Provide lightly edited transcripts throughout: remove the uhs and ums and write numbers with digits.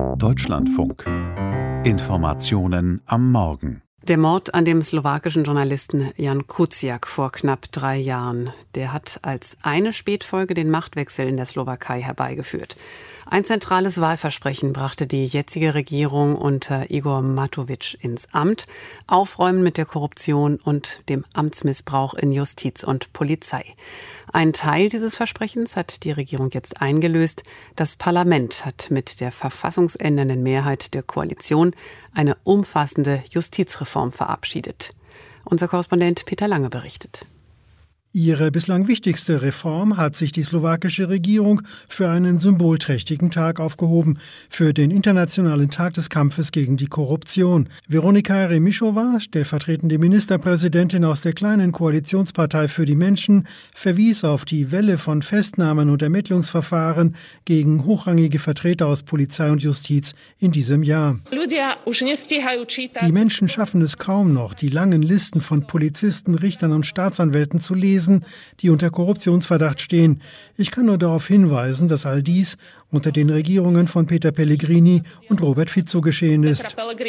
Deutschlandfunk. Informationen am Morgen. Der Mord an dem slowakischen Journalisten Jan Kuciak vor knapp 3 Jahren, der hat als eine Spätfolge den Machtwechsel in der Slowakei herbeigeführt. Ein zentrales Wahlversprechen brachte die jetzige Regierung unter Igor Matović ins Amt: Aufräumen mit der Korruption und dem Amtsmissbrauch in Justiz und Polizei. Ein Teil dieses Versprechens hat die Regierung jetzt eingelöst. Das Parlament hat mit der verfassungsändernden Mehrheit der Koalition eine umfassende Justizreform verabschiedet. Unser Korrespondent Peter Lange berichtet. Ihre bislang wichtigste Reform hat sich die slowakische Regierung für einen symbolträchtigen Tag aufgehoben, für den Internationalen Tag des Kampfes gegen die Korruption. Veronika Remišová, stellvertretende Ministerpräsidentin aus der kleinen Koalitionspartei Für die Menschen, verwies auf die Welle von Festnahmen und Ermittlungsverfahren gegen hochrangige Vertreter aus Polizei und Justiz in diesem Jahr. Die Menschen schaffen es kaum noch, die langen Listen von Polizisten, Richtern und Staatsanwälten zu lesen, die unter Korruptionsverdacht stehen. Ich kann nur darauf hinweisen, dass all dies unter den Regierungen von Peter Pellegrini und Robert Fico geschehen ist.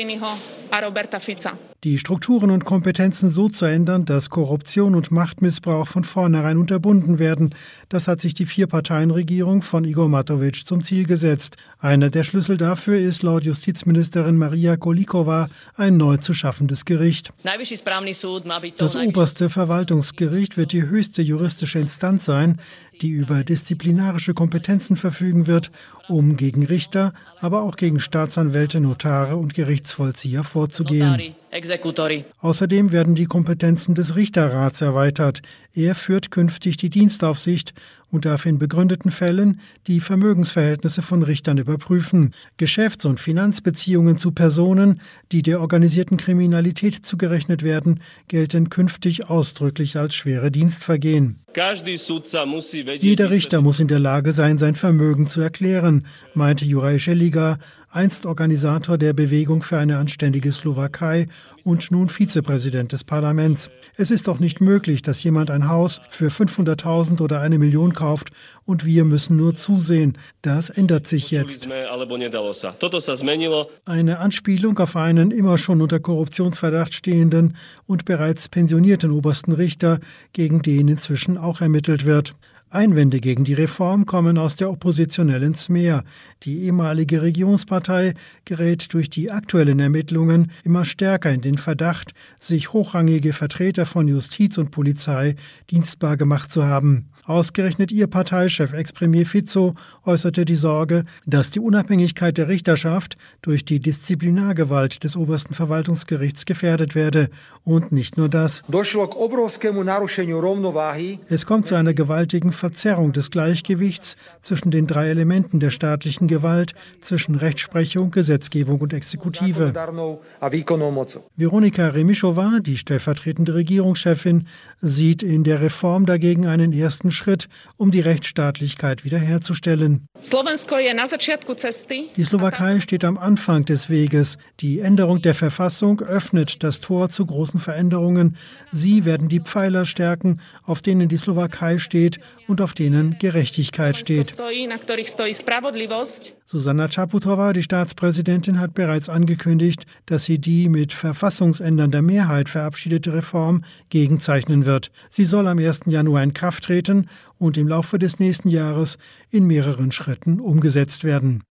Die Strukturen und Kompetenzen so zu ändern, dass Korruption und Machtmissbrauch von vornherein unterbunden werden, das hat sich die Vierparteienregierung von Igor Matović zum Ziel gesetzt. Einer der Schlüssel dafür ist laut Justizministerin Maria Kolíková ein neu zu schaffendes Gericht. Das oberste Verwaltungsgericht wird die höchste juristische Instanz sein, die über disziplinarische Kompetenzen verfügen wird, um gegen Richter, aber auch gegen Staatsanwälte, Notare und Gerichtsvollzieher vorzugehen. Außerdem werden die Kompetenzen des Richterrats erweitert. Er führt künftig die Dienstaufsicht und darf in begründeten Fällen die Vermögensverhältnisse von Richtern überprüfen. Geschäfts- und Finanzbeziehungen zu Personen, die der organisierten Kriminalität zugerechnet werden, gelten künftig ausdrücklich als schwere Dienstvergehen. Jeder Richter muss in der Lage sein, sein Vermögen zu erklären, meinte Juraj Šeliga, einst Organisator der Bewegung für eine anständige Slowakei und nun Vizepräsident des Parlaments. Es ist doch nicht möglich, dass jemand ein Haus für 500.000 oder 1 Million kauft und wir müssen nur zusehen. Das ändert sich jetzt. Eine Anspielung auf einen immer schon unter Korruptionsverdacht stehenden und bereits pensionierten obersten Richter, gegen den inzwischen auch ermittelt wird. Einwände gegen die Reform kommen aus der oppositionellen Smer. Die ehemalige Regierungspartei gerät durch die aktuellen Ermittlungen immer stärker in den Verdacht, sich hochrangige Vertreter von Justiz und Polizei dienstbar gemacht zu haben. Ausgerechnet ihr Parteichef Ex-Premier Fico äußerte die Sorge, dass die Unabhängigkeit der Richterschaft durch die Disziplinargewalt des obersten Verwaltungsgerichts gefährdet werde. Und nicht nur das. Es kommt zu einer gewaltigen Verzerrung des Gleichgewichts zwischen den 3 Elementen der staatlichen Gewalt, zwischen Rechtsprechung, Gesetzgebung und Exekutive. Veronika Remišová, die stellvertretende Regierungschefin, sieht in der Reform dagegen einen ersten Schritt, um die Rechtsstaatlichkeit wiederherzustellen. Die Slowakei steht am Anfang des Weges. Die Änderung der Verfassung öffnet das Tor zu großen Veränderungen. Sie werden die Pfeiler stärken, auf denen die Slowakei steht und auf denen Gerechtigkeit steht. Zuzana Čaputová, die Staatspräsidentin, hat bereits angekündigt, dass sie die mit verfassungsändernder Mehrheit verabschiedete Reform gegenzeichnen wird. Sie soll am 1. Januar in Kraft treten und im Laufe des nächsten Jahres in mehreren Schritten umgesetzt werden.